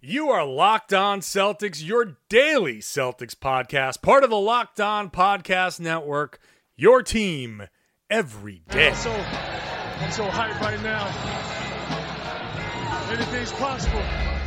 You are Locked On Celtics, your daily Celtics podcast, part of the Locked On Podcast Network, your team every day. I'm so hyped right now. Anything's possible.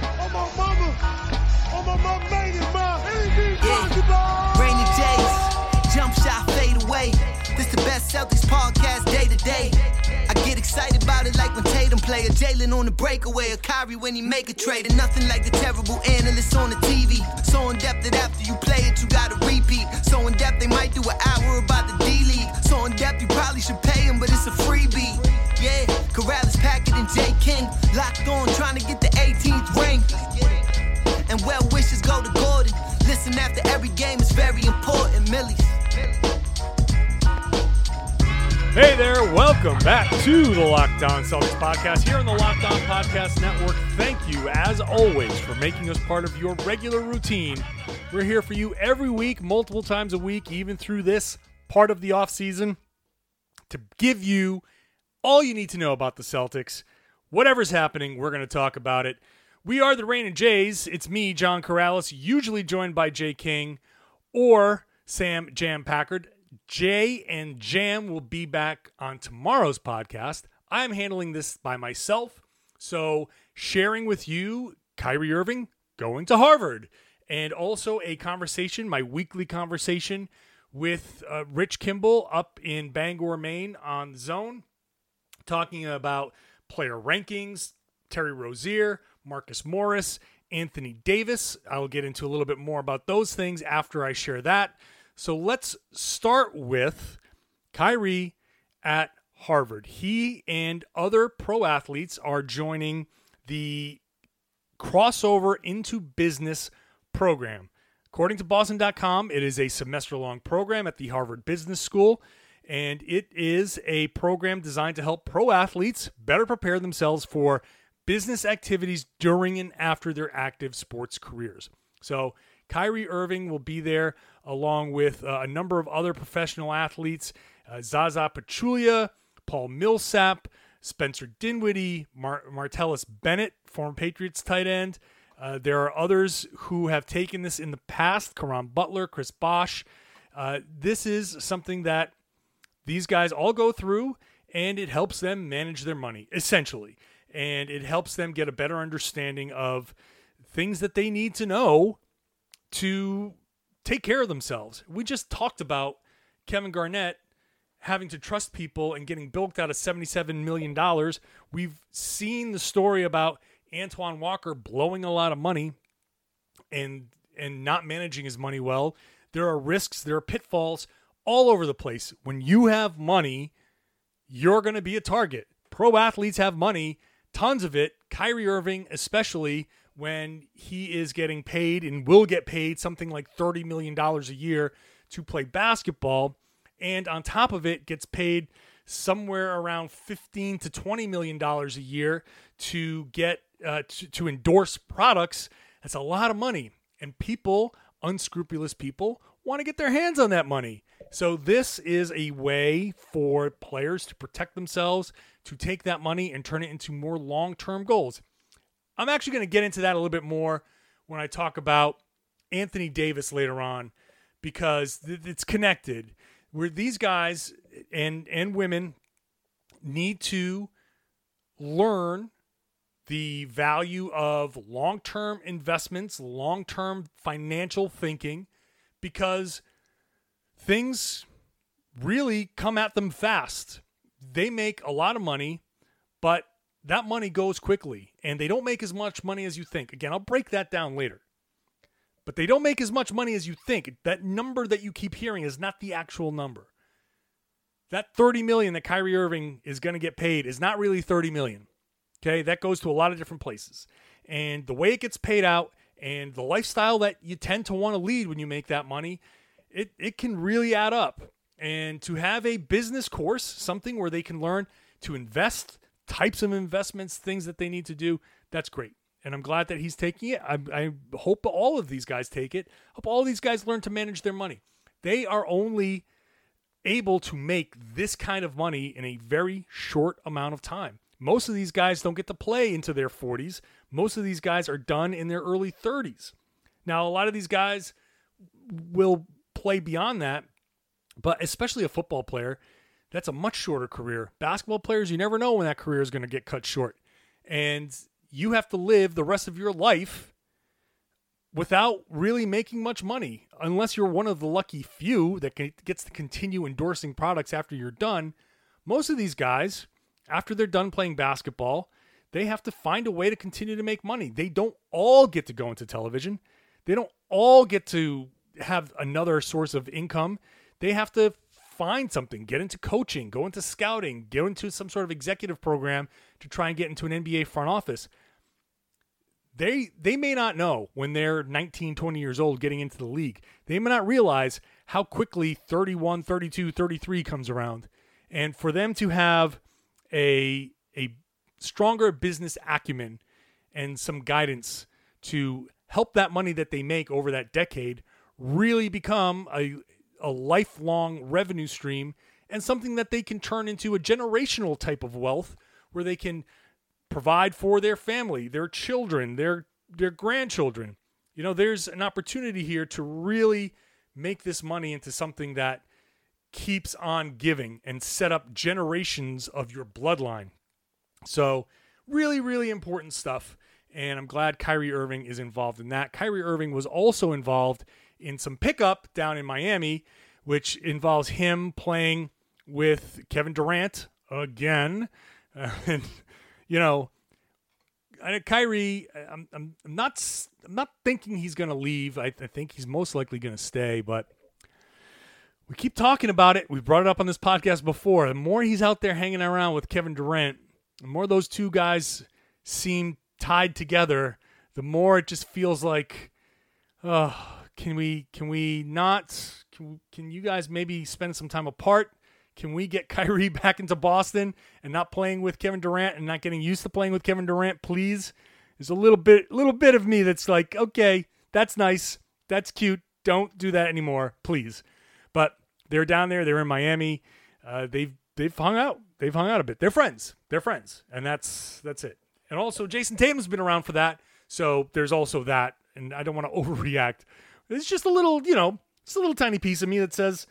Oh my mama made it, ma. Anything's possible. Rainy days, jump shot, fade away. This the best Celtics podcast day to day. I get excited about it like when Tatum play, a Jalen on the breakaway, a Kyrie when he make a trade, and nothing like the terrible analysts on the TV. So in depth that after you play it, you gotta repeat. So in depth they might do an hour about the D-League. So in depth you probably should pay him, but it's a freebie. Yeah, Corrales, Packard, and J. King locked on, trying to get the 18th ring. And well wishes go to Gordon. Listen after every game is very important, Millies. Hey there, welcome back to the Locked On Celtics podcast here on the Locked On Podcast Network. Thank you, as always, for making us part of your regular routine. We're here for you every week, multiple times a week, even through this part of the offseason, to give you all you need to know about the Celtics. Whatever's happening, we're going to talk about it. We are the Rain Jays. It's me, John Corrales, usually joined by Jay King or Sam Jam Packard. Jay and Jam will be back on tomorrow's podcast. I'm handling this by myself, so sharing with you Kyrie Irving going to Harvard, and also a conversation, my weekly conversation with Rich Kimball up in Bangor, Maine on The Zone, talking about player rankings, Terry Rozier, Marcus Morris, Anthony Davis. I'll get into a little bit more about those things after I share that. So let's start with Kyrie at Harvard. He and other pro athletes are joining the Crossover into Business program. According to Boston.com, it is a semester-long program at the Harvard Business School, and it is a program designed to help pro athletes better prepare themselves for business activities during and after their active sports careers. So Kyrie Irving will be there along with a number of other professional athletes, Zaza Pachulia, Paul Millsap, Spencer Dinwiddie, Martellus Bennett, former Patriots tight end. There are others who have taken this in the past, Caron Butler, Chris Bosh. This is something that these guys all go through, and it helps them manage their money, essentially. And it helps them get a better understanding of things that they need to know to take care of themselves. We just talked about Kevin Garnett having to trust people and getting bilked out of $77 million. We've seen the story about Antoine Walker blowing a lot of money and not managing his money well. There are risks, there are pitfalls all over the place. When you have money, you're going to be a target. Pro athletes have money, tons of it. Kyrie Irving, especially when he is getting paid and will get paid something like $30 million a year to play basketball. And on top of it, gets paid somewhere around $15 to $20 million a year to get to endorse products. That's a lot of money. And people, unscrupulous people, want to get their hands on that money. So this is a way for players to protect themselves, to take that money and turn it into more long-term goals. I'm actually going to get into that a little bit more when I talk about Anthony Davis later on, because it's connected. Where these guys and women need to learn the value of long-term investments, long-term financial thinking, because things really come at them fast. They make a lot of money, but that money goes quickly, and they don't make as much money as you think. Again, I'll break that down later. But they don't make as much money as you think. That number that you keep hearing is not the actual number. That $30 million that Kyrie Irving is going to get paid is not really $30 million. Okay, that goes to a lot of different places. And the way it gets paid out and the lifestyle that you tend to want to lead when you make that money, it can really add up. And to have a business course, something where they can learn to invest, types of investments, things that they need to do, that's great. And I'm glad that he's taking it. I hope all of these guys take it. I hope all of these guys learn to manage their money. They are only able to make this kind of money in a very short amount of time. Most of these guys don't get to play into their 40s. Most of these guys are done in their early 30s. Now, a lot of these guys will play beyond that, but especially a football player, that's a much shorter career. Basketball players, you never know when that career is going to get cut short. And you have to live the rest of your life without really making much money, unless you're one of the lucky few that gets to continue endorsing products after you're done. Most of these guys, after they're done playing basketball, they have to find a way to continue to make money. They don't all get to go into television. They don't all get to have another source of income. They have to find something, get into coaching, go into scouting, go into some sort of executive program to try and get into an NBA front office. They may not know when they're 19, 20 years old getting into the league. They may not realize how quickly 31, 32, 33 comes around. And for them to have a stronger business acumen and some guidance to help that money that they make over that decade really become a lifelong revenue stream and something that they can turn into a generational type of wealth where they can provide for their family, their children, their grandchildren. You know, there's an opportunity here to really make this money into something that keeps on giving and set up generations of your bloodline. So really, really important stuff. And I'm glad Kyrie Irving is involved in that. Kyrie Irving was also involved in some pickup down in Miami, which involves him playing with Kevin Durant again. And you know, Kyrie, I'm not thinking he's going to leave. I think he's most likely going to stay, but we keep talking about it. We've brought it up on this podcast before. The more he's out there hanging around with Kevin Durant, the more those two guys seem tied together, the more it just feels like, can you guys maybe spend some time apart? Can we get Kyrie back into Boston and not playing with Kevin Durant and not getting used to playing with Kevin Durant, please? There's a little bit of me that's like, okay, that's nice. That's cute. Don't do that anymore, please. But they're down there. They're in Miami. They've hung out. They've hung out a bit. They're friends. And that's it. And also Jason Tatum's been around for that. So there's also that. And I don't want to overreact. It's just a little, it's a little tiny piece of me that says,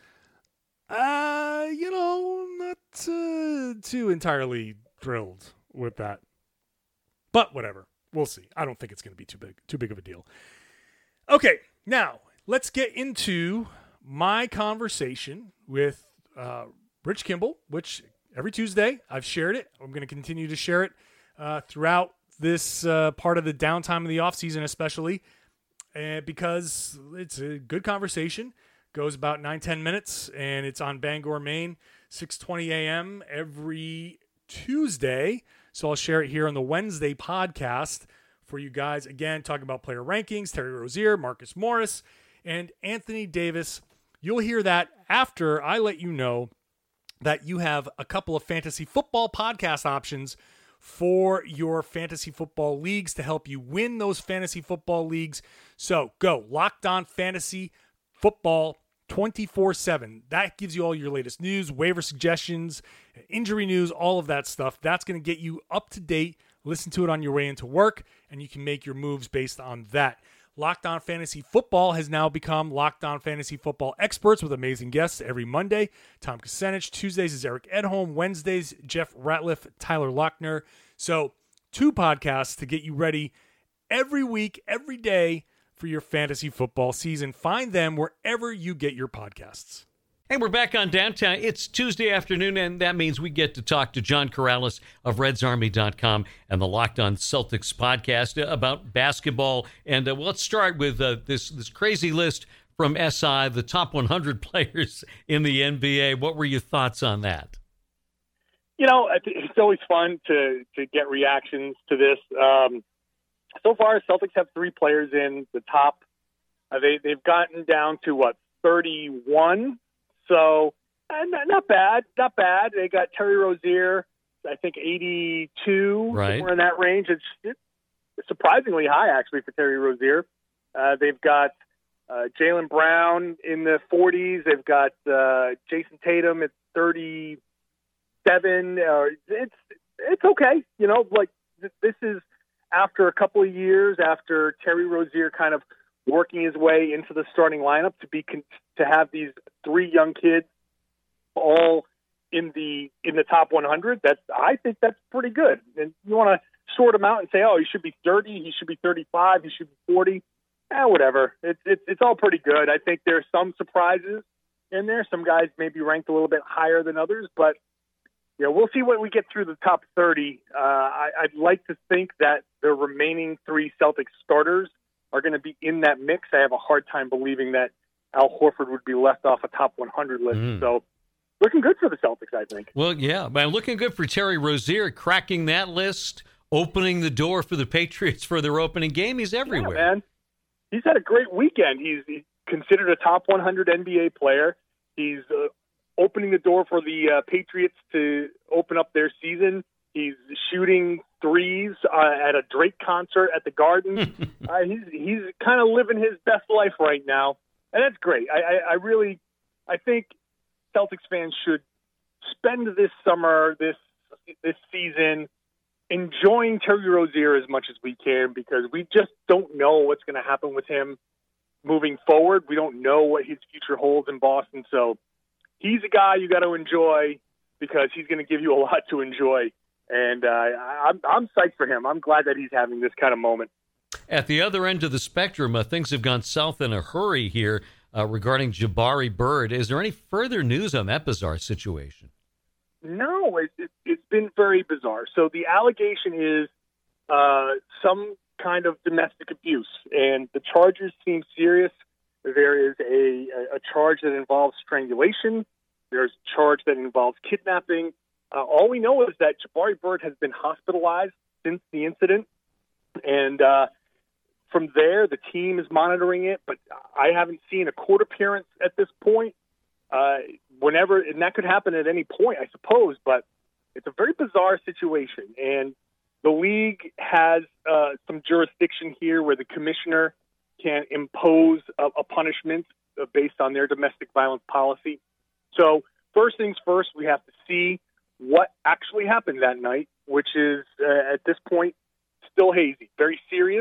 not too entirely thrilled with that. But whatever. We'll see. I don't think it's going to be too big of a deal. Okay, now let's get into my conversation with Rich Kimball, which every Tuesday I've shared it. I'm going to continue to share it throughout this part of the downtime of the offseason especially, because it's a good conversation. Goes about 9-10 minutes, and it's on Bangor, Maine, 6:20 a.m. every Tuesday. So I'll share it here on the Wednesday podcast for you guys. Again, talking about player rankings, Terry Rozier, Marcus Morris, and Anthony Davis. You'll hear that after I let you know that you have a couple of fantasy football podcast options for your fantasy football leagues to help you win those fantasy football leagues. So go Locked On Fantasy Football 24/7. That gives you all your latest news, waiver suggestions, injury news, all of that stuff. That's going to get you up to date. Listen to it on your way into work, and you can make your moves based on that. Locked On Fantasy Football has now become Locked On Fantasy Football Experts with amazing guests every Monday. Tom Kucinich. Tuesdays is Eric Edholm. Wednesdays, Jeff Ratliff, Tyler Lochner. So 2 podcasts to get you ready every week, every day for your fantasy football season. Find them wherever you get your podcasts. Hey, we're back on Downtown. It's Tuesday afternoon, and that means we get to talk to John Corrales of RedsArmy.com and the Locked On Celtics podcast about basketball. And let's start with this crazy list from SI, the top 100 players in the NBA. What were your thoughts on that? It's always fun to get reactions to this. So far, Celtics have 3 players in the top. They've gotten down to 31. So not bad. They got Terry Rozier, I think 82. Right. Somewhere in that range. It's surprisingly high actually for Terry Rozier. They've got Jaylen Brown in the 40s. They've got Jason Tatum at 37. it's okay. This is after a couple of years after Terry Rozier kind of working his way into the starting lineup to have these three young kids all in the top 100. I think that's pretty good. And you want to sort him out and say, oh, he should be 30, he should be 35, he should be 40. Whatever. It's all pretty good. I think there's some surprises in there. Some guys may be ranked a little bit higher than others, but we'll see when we get through the top 30. I'd like to think that the remaining three Celtics starters are going to be in that mix. I have a hard time believing that Al Horford would be left off a top 100 list. So looking good for the Celtics, I think. Well, yeah, but looking good for Terry Rozier, cracking that list, opening the door for the Patriots for their opening game. He's everywhere. Yeah, man. He's had a great weekend. He's considered a top 100 NBA player. He's opening the door for the Patriots to open up their season. He's shooting threes at a Drake concert at the Garden. He's kind of living his best life right now, and that's great. I think Celtics fans should spend this summer, this season, enjoying Terry Rozier as much as we can, because we just don't know what's going to happen with him moving forward. We don't know what his future holds in Boston. So he's a guy you got to enjoy because he's going to give you a lot to enjoy. And I'm psyched for him. I'm glad that he's having this kind of moment. At the other end of the spectrum, things have gone south in a hurry here regarding Jabari Bird. Is there any further news on that bizarre situation? No, it's been very bizarre. So the allegation is some kind of domestic abuse, and the charges seem serious. There is a charge that involves strangulation. There's a charge that involves kidnapping. All we know is that Jabari Bird has been hospitalized since the incident, and from there, the team is monitoring it, but I haven't seen a court appearance at this point. And that could happen at any point, I suppose, but it's a very bizarre situation. And the league has some jurisdiction here where the commissioner can impose a punishment based on their domestic violence policy. So first things first, we have to see what actually happened that night, which is at this point still hazy, very serious.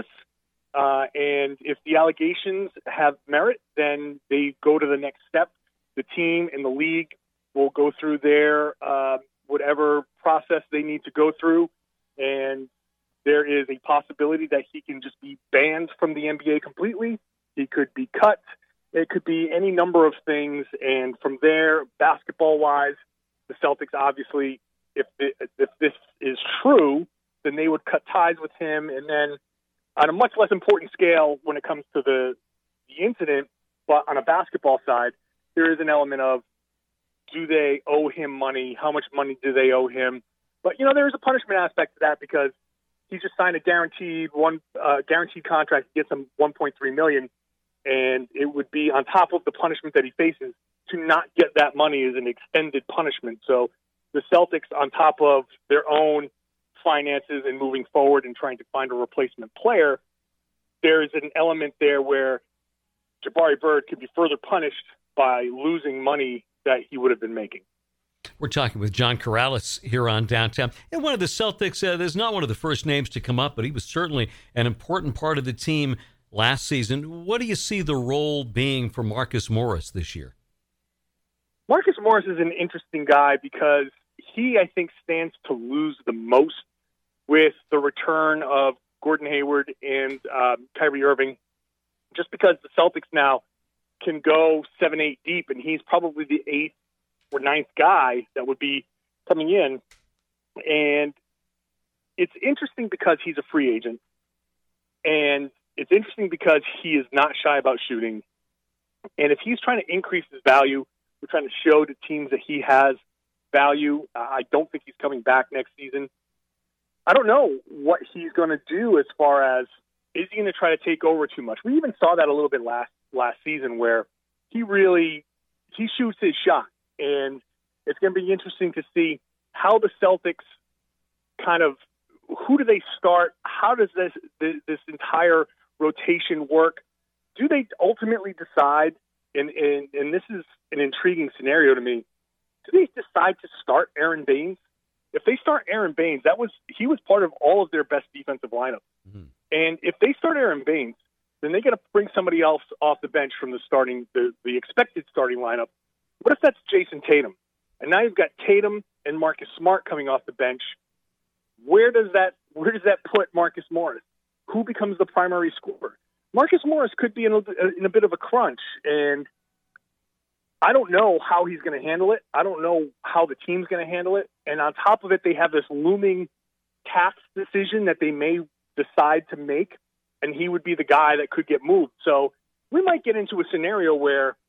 And if the allegations have merit, then they go to the next step. The team and the league will go through their whatever process they need to go through, and there is a possibility that he can just be banned from the NBA completely. He could be cut. It could be any number of things, and from there, basketball-wise, the Celtics obviously, if this is true, then they would cut ties with him, and then on a much less important scale when it comes to the incident, but on a basketball side, there is an element of, do they owe him money? How much money do they owe him? But, there is a punishment aspect to that because he just signed a guaranteed contract to get him $1.3 million, and it would be on top of the punishment that he faces to not get that money as an extended punishment. So the Celtics, on top of their own finances and moving forward and trying to find a replacement player, there is an element there where Jabari Bird could be further punished by losing money that he would have been making. We're talking with John Karalis here on Downtown. And one of the Celtics, there's not one of the first names to come up, but he was certainly an important part of the team last season. What do you see the role being for Marcus Morris this year? Marcus Morris is an interesting guy because he, I think, stands to lose the most with the return of Gordon Hayward and Kyrie Irving, just because the Celtics now can go 7-8 deep, and he's probably the 8th or 9th guy that would be coming in. And it's interesting because he's a free agent, and it's interesting because he is not shy about shooting. And if he's trying to increase his value, we're trying to show to teams that he has value. I don't think he's coming back next season. I don't know what he's going to do as far as, is he going to try to take over too much? We even saw that a little bit last season where he shoots his shot. And it's going to be interesting to see how the Celtics who do they start? How does this entire rotation work? Do they ultimately decide, and this is an intriguing scenario to me, do they decide to start Aaron Baines if they start Aaron Baines, he was part of all of their best defensive lineups. Mm-hmm. And if they start Aaron Baines, then they got to bring somebody else off the bench from the expected starting lineup. What if that's Jason Tatum? And now you've got Tatum and Marcus Smart coming off the bench. Where does that put Marcus Morris? Who becomes the primary scorer? Marcus Morris could be in a bit of a crunch, and I don't know how he's going to handle it. I don't know how the team's going to handle it. And on top of it, they have this looming tax decision that they may decide to make, and he would be the guy that could get moved. So we might get into a scenario where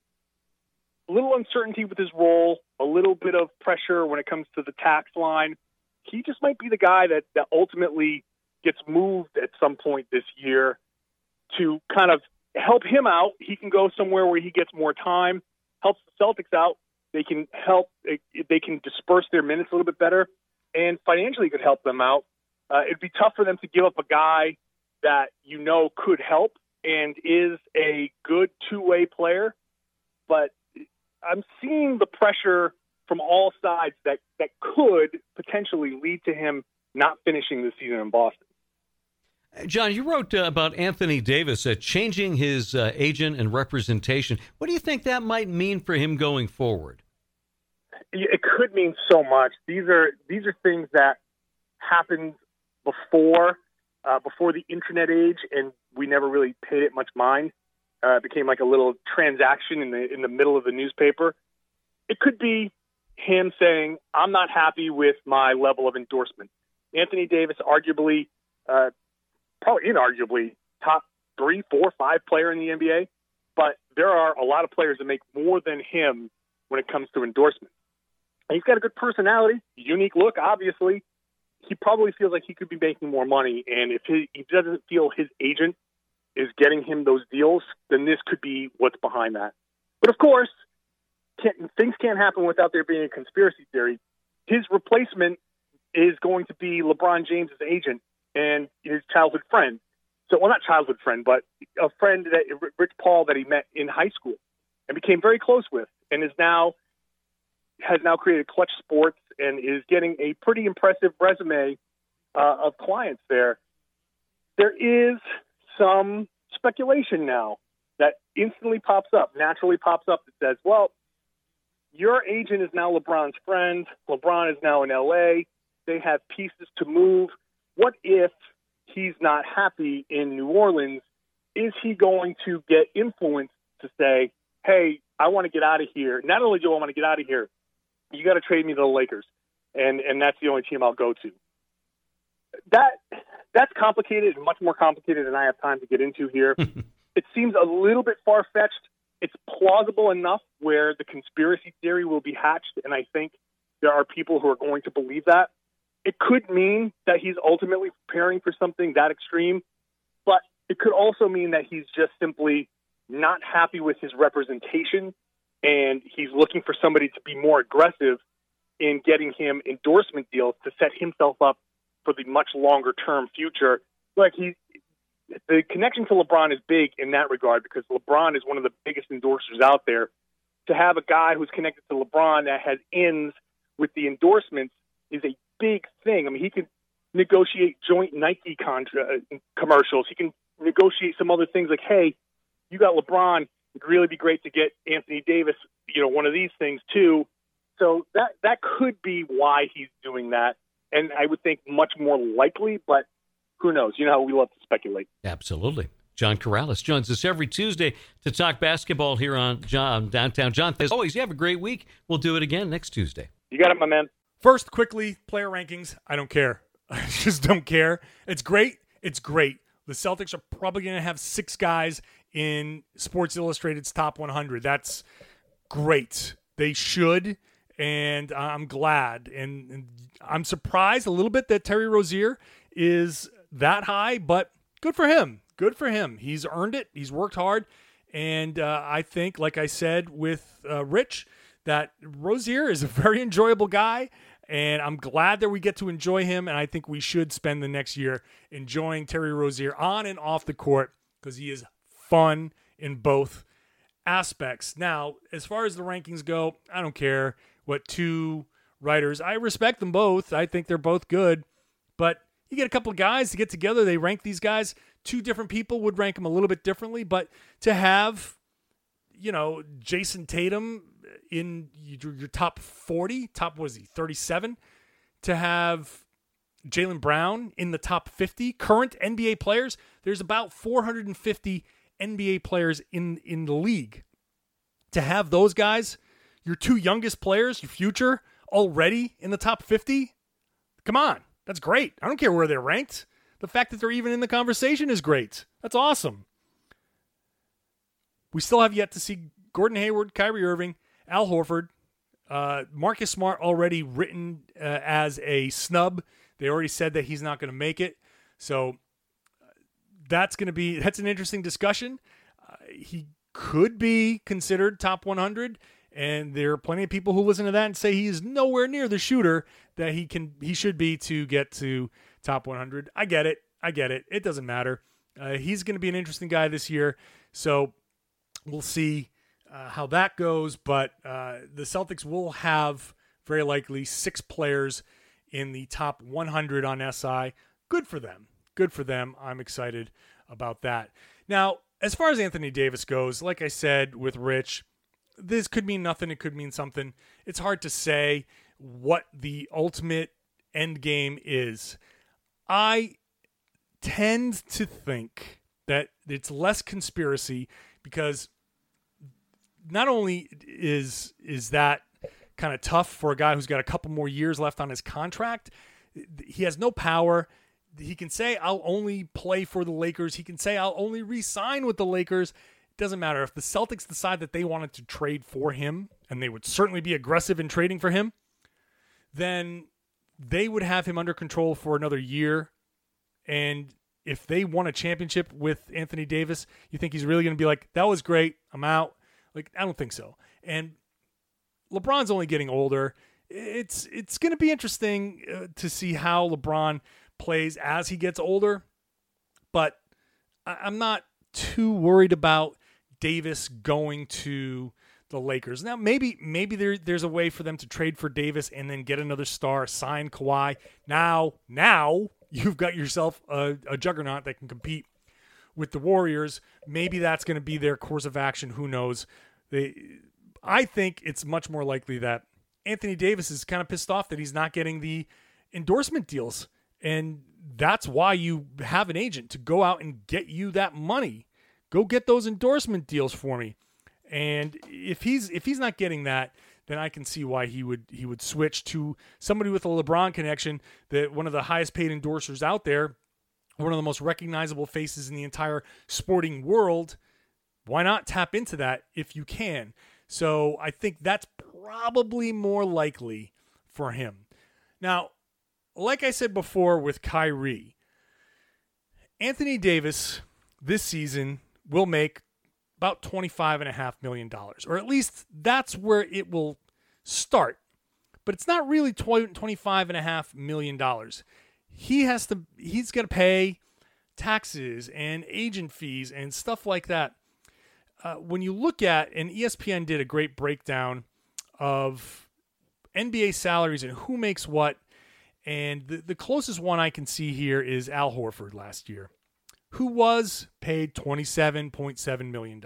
a little uncertainty with his role, a little bit of pressure when it comes to the tax line. He just might be the guy that ultimately gets moved at some point this year to kind of help him out. He can go somewhere where he gets more time, helps the Celtics out. They can disperse their minutes a little bit better, and financially could help them out. It'd be tough for them to give up a guy that could help and is a good two-way player, but I'm seeing the pressure from all sides that could potentially lead to him not finishing the season in Boston. John, you wrote about Anthony Davis changing his agent and representation. What do you think that might mean for him going forward? It could mean so much. These are things that happened before the internet age, and we never really paid it much mind. It became like a little transaction in the middle of the newspaper. It could be him saying, "I'm not happy with my level of endorsement." Anthony Davis, arguably, probably inarguably, top 3, 4, 5 player in the NBA, but there are a lot of players that make more than him when it comes to endorsement. And he's got a good personality, unique look, obviously. He probably feels like he could be making more money, and if he doesn't feel his agent is getting him those deals, then this could be what's behind that. But of course, things can't happen without there being a conspiracy theory. His replacement is going to be LeBron James' agent and his childhood friend. So, well, not childhood friend, but a friend, Rich Paul, that he met in high school and became very close with, and has now created Clutch Sports and is getting a pretty impressive resume of clients there. There is some speculation now that instantly naturally pops up that says, well, your agent is now LeBron's friend. LeBron is now in LA. They have pieces to move. What if he's not happy in New Orleans? Is he going to get influenced to say, hey, I want to get out of here. Not only do I want to get out of here, you got to trade me to the Lakers. And that's the only team I'll go to. That's complicated and much more complicated than I have time to get into here. It seems a little bit far-fetched. It's plausible enough where the conspiracy theory will be hatched, and I think there are people who are going to believe that. It could mean that he's ultimately preparing for something that extreme, but it could also mean that he's just simply not happy with his representation, and he's looking for somebody to be more aggressive in getting him endorsement deals to set himself up for the much longer-term future. The connection to LeBron is big in that regard because LeBron is one of the biggest endorsers out there. To have a guy who's connected to LeBron that has ins with the endorsements is a big thing. I mean, he can negotiate joint Nike commercials. He can negotiate some other things like, hey, you got LeBron. It'd really be great to get Anthony Davis, one of these things too. So that could be why he's doing that. And I would think much more likely, but who knows? You know how we love to speculate. Absolutely. John Corrales joins us every Tuesday to talk basketball here on Downtown John. As always, you have a great week. We'll do it again next Tuesday. You got it, my man. First, quickly, player rankings. I don't care. I just don't care. It's great. It's great. The Celtics are probably going to have 6 guys in Sports Illustrated's top 100. That's great. They should, and I'm glad. And I'm surprised a little bit that Terry Rozier is that high, but good for him. Good for him. He's earned it. He's worked hard. And I think, like I said with Rich, that Rozier is a very enjoyable guy, and I'm glad that we get to enjoy him, and I think we should spend the next year enjoying Terry Rozier on and off the court because he is fun in both aspects. Now, as far as the rankings go, I don't care what 2 writers. I respect them both. I think they're both good. But you get a couple of guys to get together. They rank these guys. Two different people would rank them a little bit differently. But to have, Jason Tatum in your top 40, top, 37? To have Jaylen Brown in the top 50 current NBA players. There's about 450 NBA players in the league. To have those guys, your two youngest players, your future, already in the top 50, come on. That's great. I don't care where they're ranked. The fact that they're even in the conversation is great. That's awesome. We still have yet to see Gordon Hayward, Kyrie Irving, Al Horford, Marcus Smart already written as a snub. They already said that he's not going to make it. So that's an interesting discussion. He could be considered top 100, and there are plenty of people who listen to that and say he is nowhere near the shooter that he should be to get to top 100. I get it. It doesn't matter. He's going to be an interesting guy this year, so we'll see how that goes. But the Celtics will have very likely 6 players in the top 100 on SI. Good for them. I'm excited about that. Now, as far as Anthony Davis goes, like I said with Rich, this could mean nothing. It could mean something. It's hard to say what the ultimate end game is. I tend to think that it's less conspiracy because not only is that kind of tough for a guy who's got a couple more years left on his contract, he has no power. He can say, I'll only play for the Lakers. He can say, I'll only re-sign with the Lakers. It doesn't matter. If the Celtics decide that they wanted to trade for him, and they would certainly be aggressive in trading for him, then they would have him under control for another year. And if they won a championship with Anthony Davis, you think he's really going to be like, that was great, I'm out? Like, I don't think so. And LeBron's only getting older. It's going to be interesting to see how LeBron plays as he gets older, but I'm not too worried about Davis going to the Lakers. Now, maybe there's a way for them to trade for Davis and then get another star, sign Kawhi. Now you've got yourself a juggernaut that can compete with the Warriors. Maybe that's going to be their course of action. Who knows? I think it's much more likely that Anthony Davis is kind of pissed off that he's not getting the endorsement deals. And that's why you have an agent to go out and get you that money. Go get those endorsement deals for me. And if he's not getting that, then I can see why he would switch to somebody with a LeBron connection, that one of the highest paid endorsers out there, one of the most recognizable faces in the entire sporting world. Why not tap into that if you can? So I think that's probably more likely for him. Now, like I said before with Kyrie, Anthony Davis this season will make about $25.5 million, or at least that's where it will start. But it's not really $25.5 million. He's got to pay taxes and agent fees and stuff like that. When you look at, and ESPN did a great breakdown of NBA salaries and who makes what, and the closest one I can see here is Al Horford last year, who was paid $27.7 million.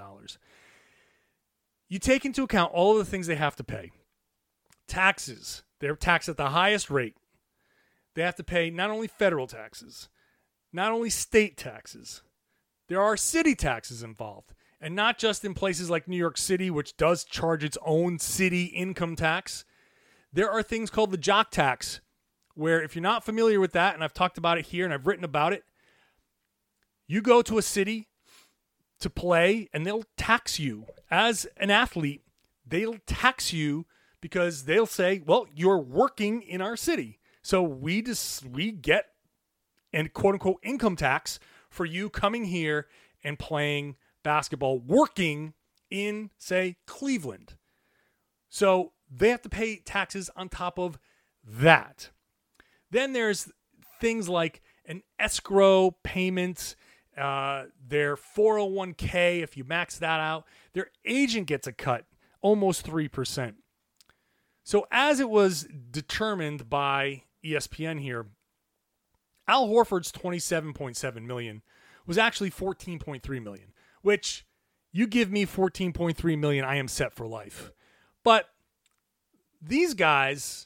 You take into account all of the things they have to pay. Taxes. They're taxed at the highest rate. They have to pay not only federal taxes, not only state taxes. There are city taxes involved. And not just in places like New York City, which does charge its own city income tax. There are things called the jock tax, where if you're not familiar with that, and I've talked about it here and I've written about it, you go to a city to play and they'll tax you. As an athlete, they'll tax you because they'll say, well, you're working in our city. So we get a quote-unquote income tax for you coming here and playing basketball, working in, say, Cleveland. So they have to pay taxes on top of that. Then there's things like an escrow payment, their 401k, if you max that out. Their agent gets a cut, almost 3%. So as it was determined by ESPN here, Al Horford's $27.7 million was actually $14.3 million, which you give me $14.3 million, I am set for life. But these guys,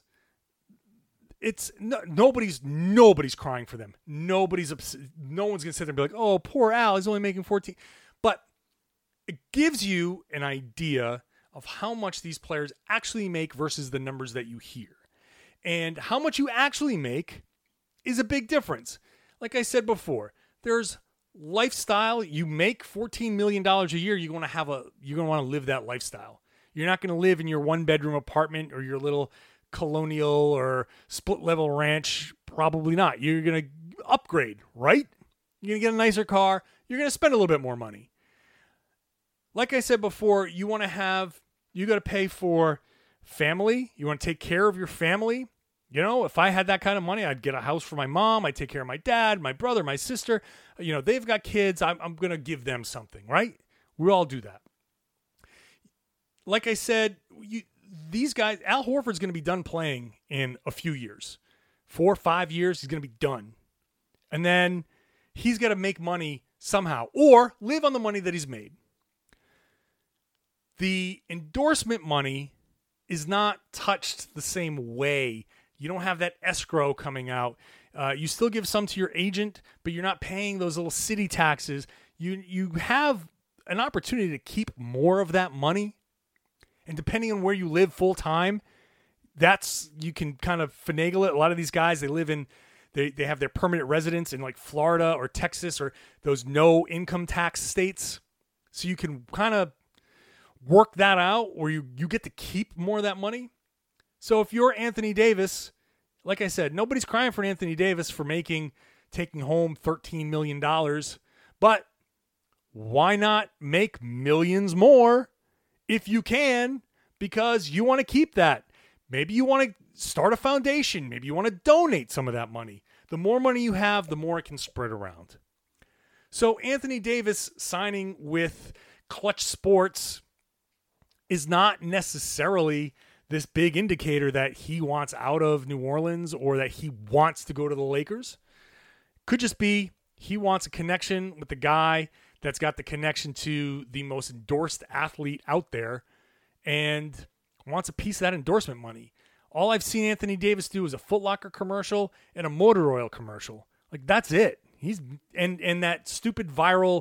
nobody's crying for them. No one's going to sit there and be like, oh, poor Al, he's only making 14. But it gives you an idea of how much these players actually make versus the numbers that you hear. And how much you actually make is a big difference. Like I said before, there's lifestyle. You make $14 million a year, you're going to want to live that lifestyle. You're not going to live in your one-bedroom apartment or your little colonial or split-level ranch. Probably not. You're going to upgrade, right? You're going to get a nicer car. You're going to spend a little bit more money. Like I said before, you got to pay for family. You want to take care of your family. You know, if I had that kind of money, I'd get a house for my mom. I'd take care of my dad, my brother, my sister. You know, they've got kids. I'm going to give them something, right? We all do that. Like I said, these guys, Al Horford's going to be done playing in a few years. 4 or 5 years, he's going to be done. And then he's got to make money somehow or live on the money that he's made. The endorsement money is not touched the same way. You don't have that escrow coming out. You still give some to your agent, but you're not paying those little city taxes. You have an opportunity to keep more of that money. And depending on where you live full time, you can kind of finagle it. A lot of these guys, they have their permanent residence in like Florida or Texas or those no income tax states. So you can kind of work that out where you get to keep more of that money. So if you're Anthony Davis, like I said, nobody's crying for Anthony Davis for taking home $13 million. But why not make millions more if you can, because you want to keep that? Maybe you want to start a foundation. Maybe you want to donate some of that money. The more money you have, the more it can spread around. So Anthony Davis signing with Clutch Sports is not necessarily this big indicator that he wants out of New Orleans or that he wants to go to the Lakers. Could just be he wants a connection with the guy that's got the connection to the most endorsed athlete out there and wants a piece of that endorsement money. All I've seen Anthony Davis do is a Foot Locker commercial and a motor oil commercial. Like, that's it. He's and that stupid viral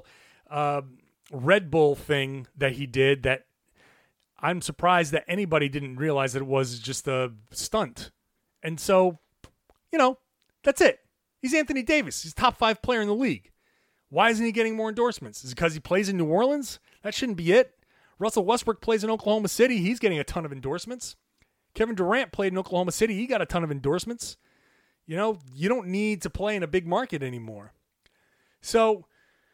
Red Bull thing that he did that I'm surprised that anybody didn't realize that it was just a stunt. And so, that's it. He's Anthony Davis. He's a top 5 player in the league. Why isn't he getting more endorsements? Is it because he plays in New Orleans? That shouldn't be it. Russell Westbrook plays in Oklahoma City. He's getting a ton of endorsements. Kevin Durant played in Oklahoma City. He got a ton of endorsements. You don't need to play in a big market anymore. So,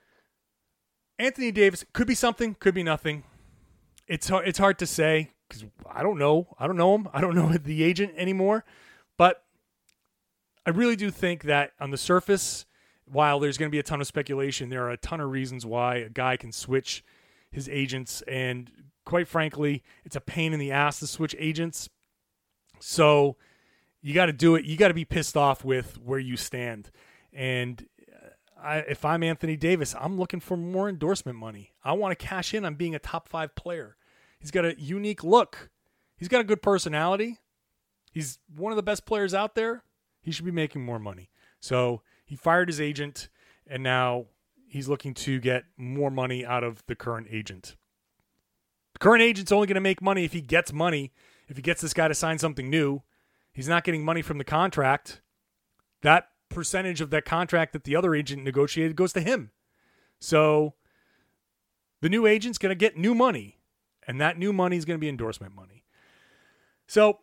Anthony Davis could be something, could be nothing. It's hard to say because I don't know. I don't know him. I don't know the agent anymore. But I really do think that on the surface, while there's going to be a ton of speculation, there are a ton of reasons why a guy can switch his agents. And quite frankly, it's a pain in the ass to switch agents. So you got to do it. You got to be pissed off with where you stand. And if I'm Anthony Davis, I'm looking for more endorsement money. I want to cash in on being a top 5 player. He's got a unique look. He's got a good personality. He's one of the best players out there. He should be making more money. So he fired his agent, and now he's looking to get more money out of the current agent. The current agent's only going to make money if he gets money. If he gets this guy to sign something new, he's not getting money from the contract. That percentage of that contract that the other agent negotiated goes to him. So the new agent's going to get new money, and that new money is going to be endorsement money. So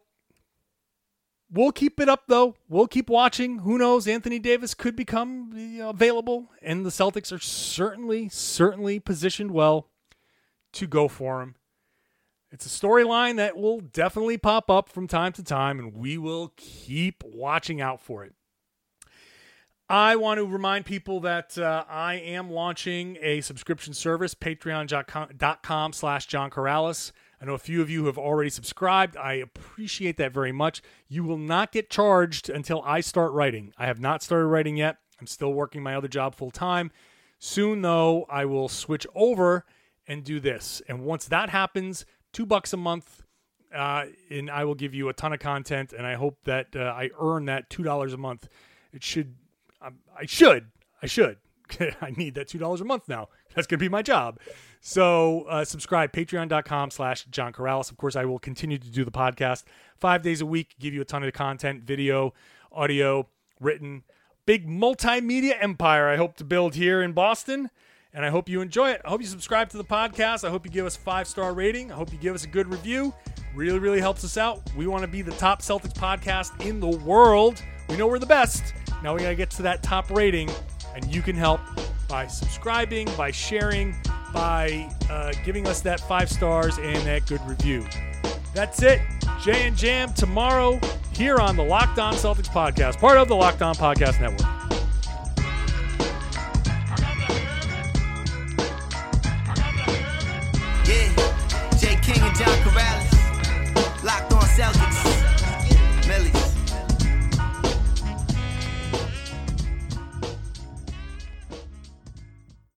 we'll keep it up, though. We'll keep watching. Who knows? Anthony Davis could become available, and the Celtics are certainly positioned well to go for him. It's a storyline that will definitely pop up from time to time, and we will keep watching out for it. I want to remind people that I am launching a subscription service, patreon.com/John Corrales. I know a few of you have already subscribed. I appreciate that very much. You will not get charged until I start writing. I have not started writing yet. I'm still working my other job full time. Soon, though, I will switch over and do this. And once that happens, $2 a month, and I will give you a ton of content. And I hope that I earn that $2 a month. I should. I need that $2 a month now. That's going to be my job. So subscribe, patreon.com/John Karalis. Of course, I will continue to do the podcast 5 days a week, give you a ton of content, video, audio, written. Big multimedia empire I hope to build here in Boston, and I hope you enjoy it. I hope you subscribe to the podcast. I hope you give us a 5-star rating. I hope you give us a good review. Really, really helps us out. We want to be the top Celtics podcast in the world. We know we're the best. Now we got to get to that top rating, and you can help by subscribing, by sharing, by giving us that 5 stars and that good review. That's it. Jay and Jam tomorrow here on the Locked On Celtics podcast, part of the Locked On Podcast Network.